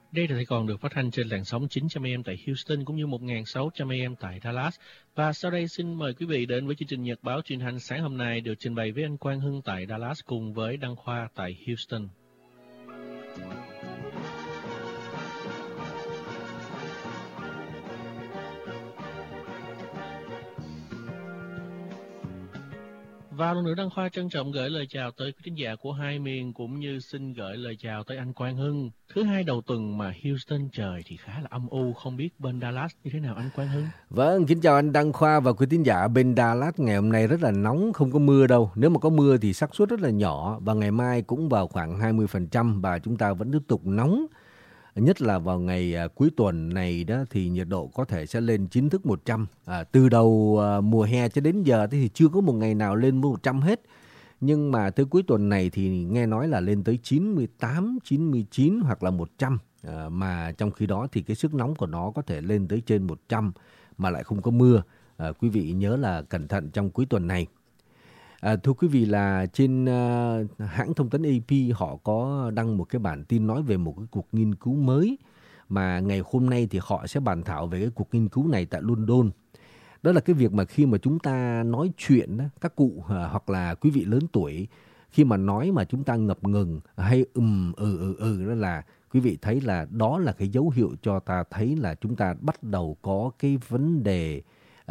Đây là còn được phát thanh trên làn sóng 900 AM tại Houston cũng như 1600 AM tại Dallas. Và sau đây xin mời quý vị đến với chương trình Nhật báo truyền hành sáng hôm nay được trình bày với anh Quang Hưng tại Dallas cùng với Đăng Khoa tại Houston. Và lần nữa Đăng Khoa trân trọng gửi lời chào tới quý khán giả của hai miền cũng như xin gửi lời chào tới anh Quang Hưng. Thứ hai đầu tuần mà Houston trời thì khá là âm u, không biết bên Dallas như thế nào anh Quang Hưng? Vâng, kính chào anh Đăng Khoa và quý thính giả. Bên Dallas ngày hôm nay rất là nóng, không có mưa đâu. Nếu mà có mưa thì xác suất rất là nhỏ và ngày mai cũng vào khoảng 20% và chúng ta vẫn tiếp tục nóng. Nhất là vào ngày cuối tuần này đó thì nhiệt độ có thể sẽ lên chính thức 100. Từ đầu mùa hè cho đến giờ thì chưa có một ngày nào lên 100 hết. Nhưng mà tới cuối tuần này thì nghe nói là lên tới 98, 99 hoặc là 100. Mà trong khi đó thì cái sức nóng của nó có thể lên tới trên 100 mà lại không có mưa. Quý vị nhớ là cẩn thận trong cuối tuần này. Thưa quý vị là trên hãng thông tấn AP họ có đăng một cái bản tin nói về một cái cuộc nghiên cứu mới mà ngày hôm nay thì họ sẽ bàn thảo về cái cuộc nghiên cứu này tại London. Đó là cái việc mà khi mà chúng ta nói chuyện đó, các cụ hoặc là quý vị lớn tuổi khi mà nói mà chúng ta ngập ngừng hay đó là quý vị thấy là đó là cái dấu hiệu cho ta thấy là chúng ta bắt đầu có cái vấn đề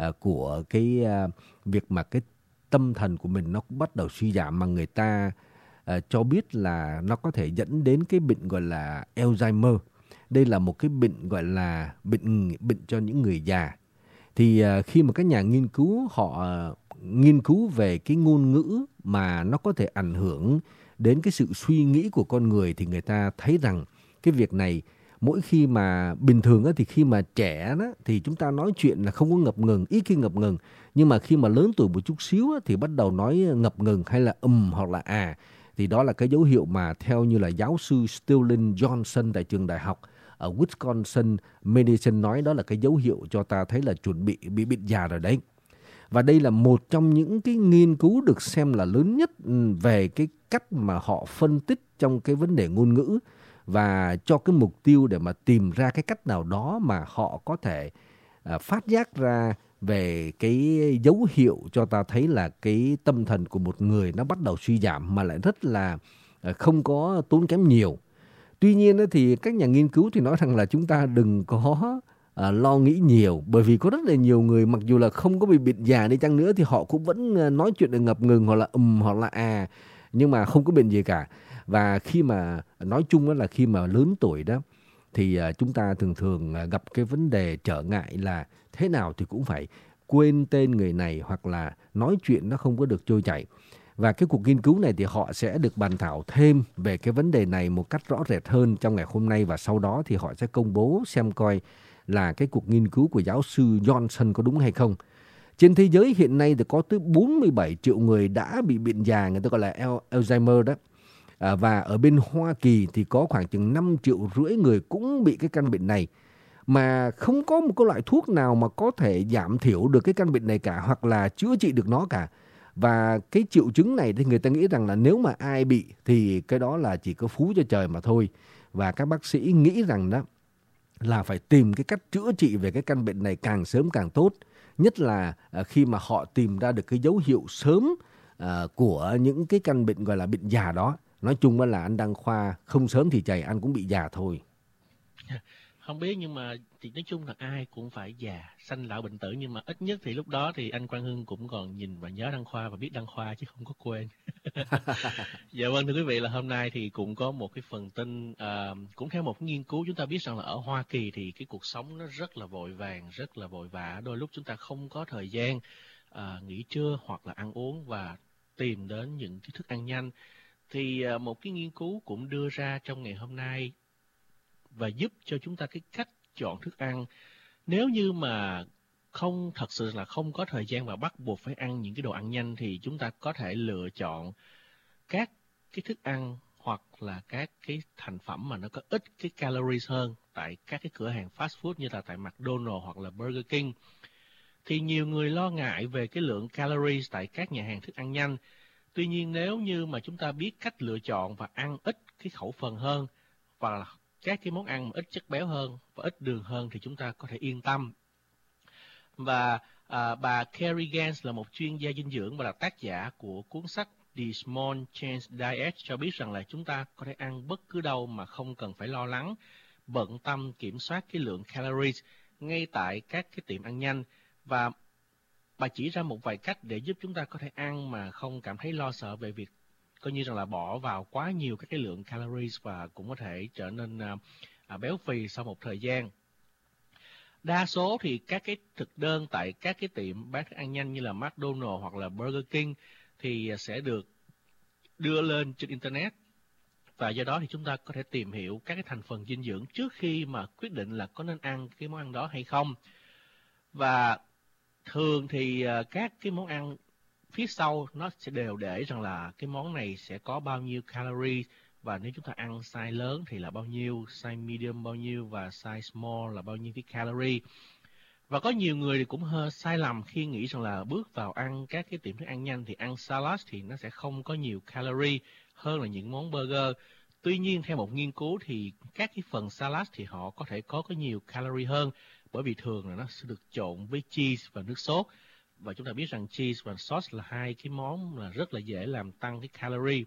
của cái việc mà cái tâm thần của mình nó cũng bắt đầu suy giảm mà người ta cho biết là nó có thể dẫn đến cái bệnh gọi là Alzheimer. Đây là một cái bệnh gọi là bệnh cho những người già. Thì khi mà các nhà nghiên cứu họ nghiên cứu về cái ngôn ngữ mà nó có thể ảnh hưởng đến cái sự suy nghĩ của con người thì người ta thấy rằng cái việc này mỗi khi mà bình thường á, thì khi mà trẻ đó, thì chúng ta nói chuyện là không có ngập ngừng, ít khi ngập ngừng. Nhưng mà khi mà lớn tuổi một chút xíu á, thì bắt đầu nói ngập ngừng hay là hoặc là thì đó là cái dấu hiệu mà theo như là giáo sư Sterling Johnson tại trường đại học ở Wisconsin Medicine nói đó là cái dấu hiệu cho ta thấy là chuẩn bị bệnh già rồi đấy. Và đây là một trong những cái nghiên cứu được xem là lớn nhất về cái cách mà họ phân tích trong cái vấn đề ngôn ngữ và cho cái mục tiêu để mà tìm ra cái cách nào đó mà họ có thể phát giác ra về cái dấu hiệu cho ta thấy là cái tâm thần của một người nó bắt đầu suy giảm mà lại rất là không có tốn kém nhiều. Tuy nhiên thì các nhà nghiên cứu thì nói rằng là chúng ta đừng có lo nghĩ nhiều, bởi vì có rất là nhiều người mặc dù là không có bị bệnh già đi chăng nữa thì họ cũng vẫn nói chuyện được ngập ngừng hoặc là hoặc là nhưng mà không có bệnh gì cả. Và khi mà nói chung đó là khi mà lớn tuổi đó thì chúng ta thường gặp cái vấn đề trở ngại là thế nào thì cũng phải quên tên người này hoặc là nói chuyện nó không có được trôi chảy. Và cái cuộc nghiên cứu này thì họ sẽ được bàn thảo thêm về cái vấn đề này một cách rõ rệt hơn trong ngày hôm nay và sau đó thì họ sẽ công bố xem coi là cái cuộc nghiên cứu của giáo sư Johnson có đúng hay không. Trên thế giới hiện nay thì có tới 47 triệu người đã bị bệnh già, người ta gọi là Alzheimer đó. Và ở bên Hoa Kỳ thì có khoảng chừng 5,5 triệu người cũng bị cái căn bệnh này. Mà không có một cái loại thuốc nào mà có thể giảm thiểu được cái căn bệnh này cả hoặc là chữa trị được nó cả. Và cái triệu chứng này thì người ta nghĩ rằng là nếu mà ai bị thì cái đó là chỉ có phú cho trời mà thôi. Và các bác sĩ nghĩ rằng đó là phải tìm cái cách chữa trị về cái căn bệnh này càng sớm càng tốt. Nhất là khi mà họ tìm ra được cái dấu hiệu sớm của những cái căn bệnh gọi là bệnh già đó. Nói chung là anh Đăng Khoa không sớm thì chày anh cũng bị già thôi. Không biết nhưng mà thì nói chung là ai cũng phải già, sanh lão bệnh tử, nhưng mà ít nhất thì lúc đó thì anh Quang Hưng cũng còn nhìn và nhớ Đăng Khoa và biết Đăng Khoa chứ không có quên. Dạ vâng, thưa quý vị, là hôm nay thì cũng có một cái phần tin cũng theo một nghiên cứu. Chúng ta biết rằng là ở Hoa Kỳ thì cái cuộc sống nó rất là vội vàng, rất là vội vã, đôi lúc chúng ta không có thời gian nghỉ trưa hoặc là ăn uống và tìm đến những cái thức ăn nhanh. Thì một cái nghiên cứu cũng đưa ra trong ngày hôm nay và giúp cho chúng ta cái cách chọn thức ăn. Nếu như mà thật sự là không có thời gian và bắt buộc phải ăn những cái đồ ăn nhanh thì chúng ta có thể lựa chọn các cái thức ăn hoặc là các cái thành phẩm mà nó có ít cái calories hơn tại các cái cửa hàng fast food như là tại McDonald's hoặc là Burger King. Thì nhiều người lo ngại về cái lượng calories tại các nhà hàng thức ăn nhanh. Tuy nhiên nếu như mà chúng ta biết cách lựa chọn và ăn ít cái khẩu phần hơn và các cái món ăn ít chất béo hơn và ít đường hơn thì chúng ta có thể yên tâm. Và bà Carrie Gans là một chuyên gia dinh dưỡng và là tác giả của cuốn sách The Small Change Diet cho biết rằng là chúng ta có thể ăn bất cứ đâu mà không cần phải lo lắng, bận tâm kiểm soát cái lượng calories ngay tại các cái tiệm ăn nhanh. Và bà chỉ ra một vài cách để giúp chúng ta có thể ăn mà không cảm thấy lo sợ về việc coi như rằng là bỏ vào quá nhiều các cái lượng calories và cũng có thể trở nên béo phì sau một thời gian. Đa số thì các cái thực đơn tại các cái tiệm bán thức ăn nhanh như là McDonald's hoặc là Burger King thì sẽ được đưa lên trên Internet. Và do đó thì chúng ta có thể tìm hiểu các cái thành phần dinh dưỡng trước khi mà quyết định là có nên ăn cái món ăn đó hay không. Và thường thì các cái món ăn phía sau nó sẽ đều để rằng là cái món này sẽ có bao nhiêu calories, và nếu chúng ta ăn size lớn thì là bao nhiêu, size medium bao nhiêu và size small là bao nhiêu cái calorie. Và có nhiều người thì cũng hơi sai lầm khi nghĩ rằng là bước vào ăn các cái tiệm thức ăn nhanh thì ăn salad thì nó sẽ không có nhiều calorie hơn là những món burger. Tuy nhiên theo một nghiên cứu thì các cái phần salad thì họ có thể có nhiều calorie hơn, bởi vì thường là nó sẽ được trộn với cheese và nước sốt. Và chúng ta biết rằng cheese và sauce là hai cái món là rất là dễ làm tăng cái calorie.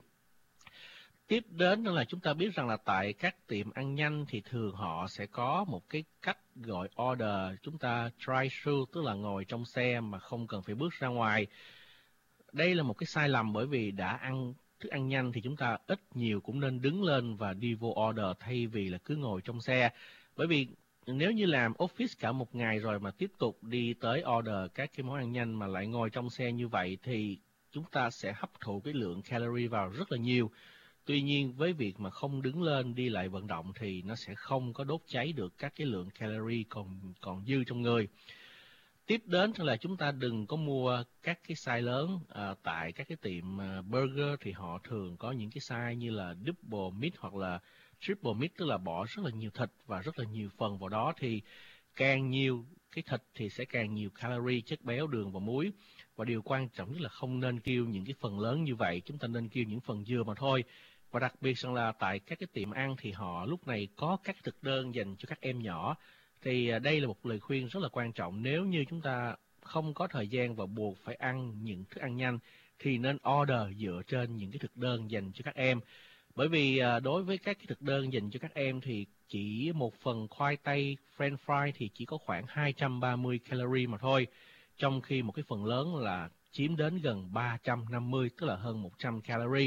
Tiếp đến là chúng ta biết rằng là tại các tiệm ăn nhanh thì thường họ sẽ có một cái cách gọi order, chúng ta drive-thru, tức là ngồi trong xe mà không cần phải bước ra ngoài. Đây là một cái sai lầm, bởi vì đã ăn thức ăn nhanh thì chúng ta ít nhiều cũng nên đứng lên và đi vô order thay vì là cứ ngồi trong xe. Bởi vì nếu như làm office cả một ngày rồi mà tiếp tục đi tới order các cái món ăn nhanh mà lại ngồi trong xe như vậy thì chúng ta sẽ hấp thụ cái lượng calorie vào rất là nhiều. Tuy nhiên với việc mà không đứng lên đi lại vận động thì nó sẽ không có đốt cháy được các cái lượng calorie còn dư trong người. Tiếp đến là chúng ta đừng có mua các cái size lớn. Tại các cái tiệm burger thì họ thường có những cái size như là double meat hoặc là triple meat, tức là bỏ rất là nhiều thịt và rất là nhiều phần vào đó, thì càng nhiều cái thịt thì sẽ càng nhiều calorie, chất béo, đường và muối. Và điều quan trọng nhất là không nên kêu những cái phần lớn như vậy, chúng ta nên kêu những phần dừa mà thôi. Và đặc biệt rằng là tại các cái tiệm ăn thì họ lúc này có các thực đơn dành cho các em nhỏ. Thì đây là một lời khuyên rất là quan trọng. Nếu như chúng ta không có thời gian và buộc phải ăn những thức ăn nhanh thì nên order dựa trên những cái thực đơn dành cho các em. Bởi vì đối với các cái thực đơn dành cho các em thì chỉ một phần khoai tây French fry thì chỉ có khoảng 230 calorie mà thôi, trong khi một cái phần lớn là chiếm đến gần 350, tức là hơn 100 calorie.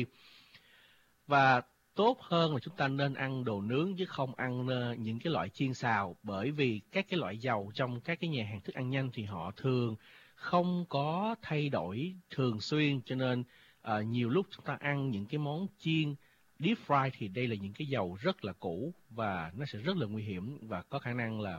Và tốt hơn là chúng ta nên ăn đồ nướng chứ không ăn những cái loại chiên xào, bởi vì các cái loại dầu trong các cái nhà hàng thức ăn nhanh thì họ thường không có thay đổi thường xuyên, cho nên nhiều lúc chúng ta ăn những cái món chiên deep fry thì đây là những cái dầu rất là cũ và nó sẽ rất là nguy hiểm và có khả năng là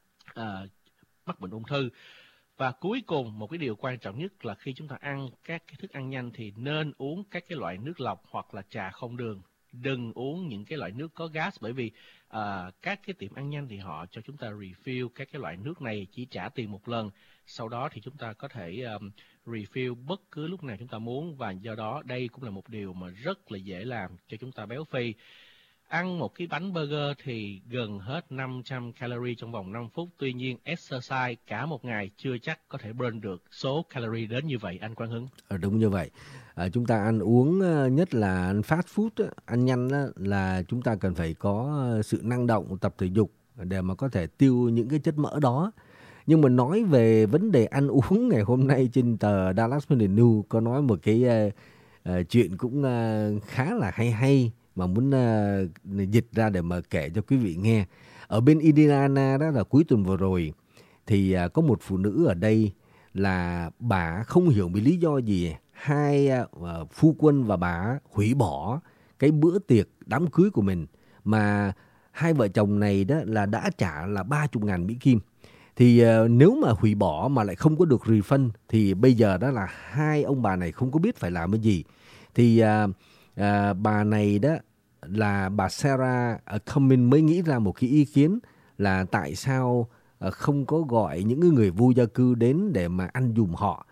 mắc bệnh ung thư. Và cuối cùng, một cái điều quan trọng nhất là khi chúng ta ăn các cái thức ăn nhanh thì nên uống các cái loại nước lọc hoặc là trà không đường. Đừng uống những cái loại nước có gas, bởi vì các cái tiệm ăn nhanh thì họ cho chúng ta refill các cái loại nước này, chỉ trả tiền một lần. Sau đó thì chúng ta có thể refill bất cứ lúc nào chúng ta muốn, và do đó đây cũng là một điều mà rất là dễ làm cho chúng ta béo phì. Ăn một cái bánh burger thì gần hết 500 calorie trong vòng 5 phút. Tuy nhiên, exercise cả một ngày chưa chắc có thể burn được số calorie đến như vậy, anh Quang Hưng. Đúng như vậy. Chúng ta ăn uống, nhất là ăn fast food, ăn nhanh là chúng ta cần phải có sự năng động, tập thể dục để mà có thể tiêu những cái chất mỡ đó. Nhưng mà nói về vấn đề ăn uống, ngày hôm nay trên tờ Dallas Morning News có nói một cái chuyện cũng khá là hay mà muốn dịch ra để mà kể cho quý vị nghe. Ở bên Indiana đó là cuối tuần vừa rồi thì có một phụ nữ ở đây là bà không hiểu vì lý do gì hai phu quân và bà hủy bỏ cái bữa tiệc đám cưới của mình, mà hai vợ chồng này đó là đã trả là 30.000 Mỹ Kim. Thì nếu mà hủy bỏ mà lại không có được refund thì bây giờ đó là hai ông bà này không có biết phải làm cái gì. Thì bà này đó là bà Sarah Cummins mới nghĩ ra một cái ý kiến là tại sao không có gọi những người vô gia cư đến để mà ăn giùm họ.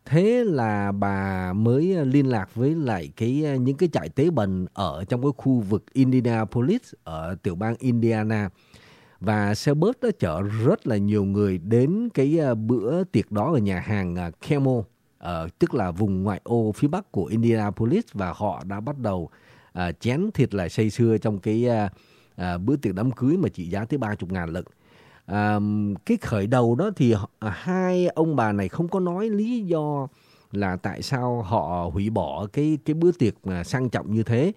Thế là bà mới liên lạc với lại những cái trại tế bần ở trong cái khu vực Indianapolis ở tiểu bang Indiana. Và xe bus đã chở rất là nhiều người đến bữa tiệc đó ở nhà hàng Camel, tức là vùng ngoại ô phía bắc của Indianapolis, và họ đã bắt đầu chén thiệt là say sưa trong bữa tiệc đám cưới mà trị giá tới 30.000 lận. Cái khởi đầu đó thì hai ông bà này không có nói lý do là tại sao họ hủy bỏ cái bữa tiệc sang trọng như thế.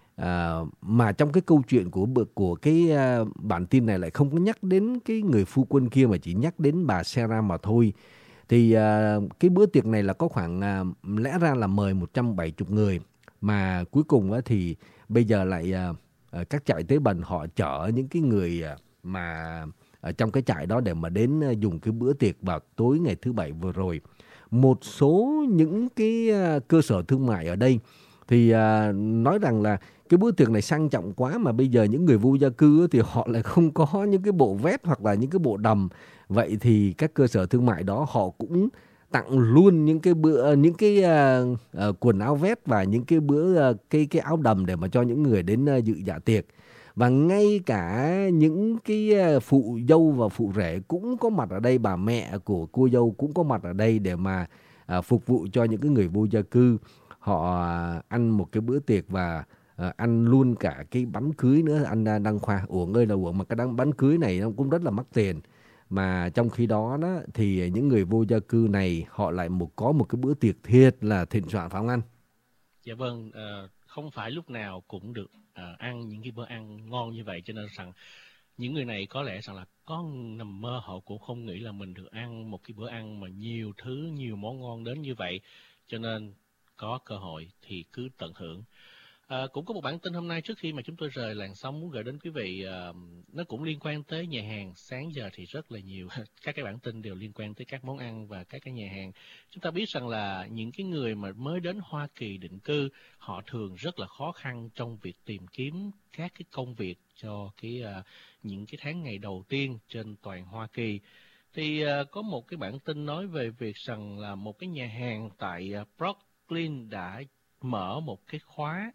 Mà trong cái câu chuyện của bản tin này lại không có nhắc đến cái người phu quân kia, mà chỉ nhắc đến bà Sarah mà thôi. Thì cái bữa tiệc này là có khoảng lẽ ra là mời 170 người, mà cuối cùng thì bây giờ lại các trại tế bần họ chở những cái người mà ở trong cái trại đó để mà đến dùng cái bữa tiệc vào tối ngày thứ Bảy vừa rồi. Một số những cái cơ sở thương mại ở đây thì nói rằng là cái bữa tiệc này sang trọng quá, mà bây giờ những người vô gia cư thì họ lại không có những cái bộ vest hoặc là những cái bộ đầm. Vậy thì các cơ sở thương mại đó họ cũng tặng luôn những cái quần áo vest và những cái cái áo đầm để mà cho những người đến dự dạ tiệc. Và ngay cả những cái phụ dâu và phụ rể cũng có mặt ở đây, bà mẹ của cô dâu cũng có mặt ở đây để mà phục vụ cho những cái người vô gia cư. Họ ăn một cái bữa tiệc và ăn luôn cả cái bánh cưới nữa. Anh Đăng Khoa, uổng ơi là uổng, mà cái bánh cưới này nó cũng rất là mắc tiền. Mà trong khi đó thì những người vô gia cư này họ lại có một cái bữa tiệc thiệt là thịnh soạn, phải không anh? Dạ vâng, không phải lúc nào cũng được ăn những cái bữa ăn ngon như vậy, cho nên rằng những người này có lẽ rằng là có nằm mơ họ cũng không nghĩ là mình được ăn một cái bữa ăn mà nhiều thứ, nhiều món ngon đến như vậy. Cho nên có cơ hội thì cứ tận hưởng. Cũng có một bản tin hôm nay trước khi mà chúng tôi rời làn sóng muốn gửi đến quý vị, nó cũng liên quan tới nhà hàng. Sáng giờ thì rất là nhiều các cái bản tin đều liên quan tới các món ăn và các cái nhà hàng. Chúng ta biết rằng là những cái người mà mới đến Hoa Kỳ định cư, họ thường rất là khó khăn trong việc tìm kiếm các cái công việc cho những cái tháng ngày đầu tiên trên toàn Hoa Kỳ. Thì có một cái bản tin nói về việc rằng là một cái nhà hàng tại Brooklyn đã mở một cái khóa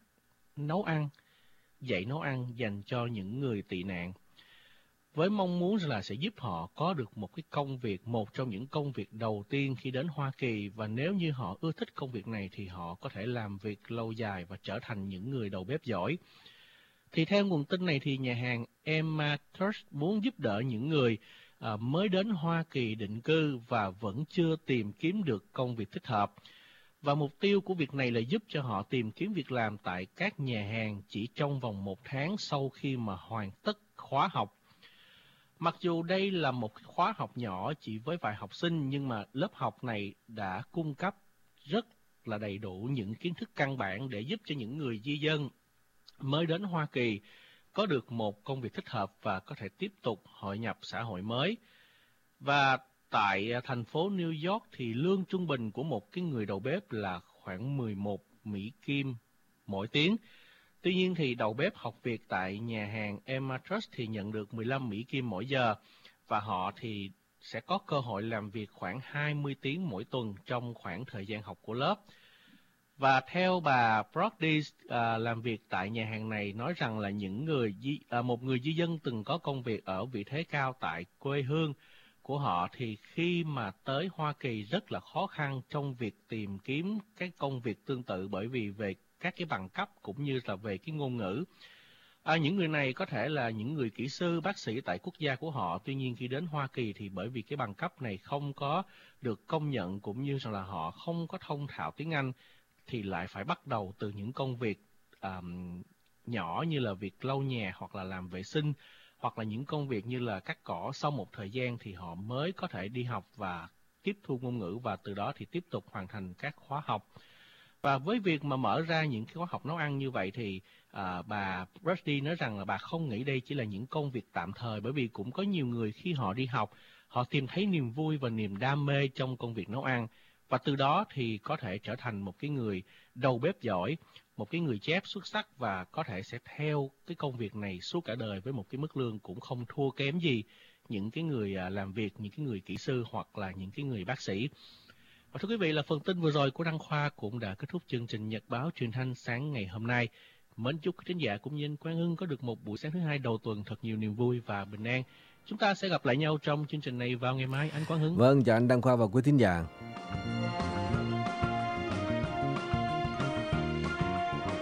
dạy nấu ăn dành cho những người tị nạn, với mong muốn là sẽ giúp họ có được một cái công việc, một trong những công việc đầu tiên khi đến Hoa Kỳ, và nếu như họ ưa thích công việc này thì họ có thể làm việc lâu dài và trở thành những người đầu bếp giỏi. Thì theo nguồn tin này thì nhà hàng Emma Trust muốn giúp đỡ những người mới đến Hoa Kỳ định cư và vẫn chưa tìm kiếm được công việc thích hợp. Và mục tiêu của việc này là giúp cho họ tìm kiếm việc làm tại các nhà hàng chỉ trong vòng 1 tháng sau khi mà hoàn tất khóa học. Mặc dù đây là một khóa học nhỏ chỉ với vài học sinh, nhưng mà lớp học này đã cung cấp rất là đầy đủ những kiến thức căn bản để giúp cho những người di dân mới đến Hoa Kỳ có được một công việc thích hợp và có thể tiếp tục hội nhập xã hội mới. Và tại thành phố New York thì lương trung bình của một cái người đầu bếp là khoảng 11 Mỹ Kim mỗi tiếng. Tuy nhiên thì đầu bếp học việc tại nhà hàng Emma Trust thì nhận được 15 Mỹ Kim mỗi giờ, và họ thì sẽ có cơ hội làm việc khoảng 20 tiếng mỗi tuần trong khoảng thời gian học của lớp. Và theo bà Brody làm việc tại nhà hàng này nói rằng là một người di dân từng có công việc ở vị thế cao tại quê hương của họ thì khi mà tới Hoa Kỳ rất là khó khăn trong việc tìm kiếm cái công việc tương tự, bởi vì về các cái bằng cấp cũng như là về cái ngôn ngữ. Những người này có thể là những người kỹ sư, bác sĩ tại quốc gia của họ, tuy nhiên khi đến Hoa Kỳ thì bởi vì cái bằng cấp này không có được công nhận cũng như rằng là họ không có thông thạo tiếng Anh, thì lại phải bắt đầu từ những công việc nhỏ như là việc lau nhà hoặc là làm vệ sinh, hoặc là những công việc như là cắt cỏ. Sau một thời gian thì họ mới có thể đi học và tiếp thu ngôn ngữ, và từ đó thì tiếp tục hoàn thành các khóa học. Và với việc mà mở ra những cái khóa học nấu ăn như vậy thì bà Brady nói rằng là bà không nghĩ đây chỉ là những công việc tạm thời, bởi vì cũng có nhiều người khi họ đi học, họ tìm thấy niềm vui và niềm đam mê trong công việc nấu ăn, và từ đó thì có thể trở thành một cái người đầu bếp giỏi, một cái người chef xuất sắc, và có thể sẽ theo cái công việc này suốt cả đời với một cái mức lương cũng không thua kém gì những cái người làm việc, những cái người kỹ sư hoặc là những cái người bác sĩ. Và thưa quý vị, là phần tin vừa rồi của Đăng Khoa cũng đã kết thúc chương trình Nhật báo truyền thanh sáng ngày hôm nay. Mến chúc khán giả cũng như anh Quang Hưng có được một buổi sáng thứ hai đầu tuần thật nhiều niềm vui và bình an. Chúng ta sẽ gặp lại nhau trong chương trình này vào ngày mai, anh Quang Hưng. Vâng, chào anh Đăng Khoa và quý thính giả.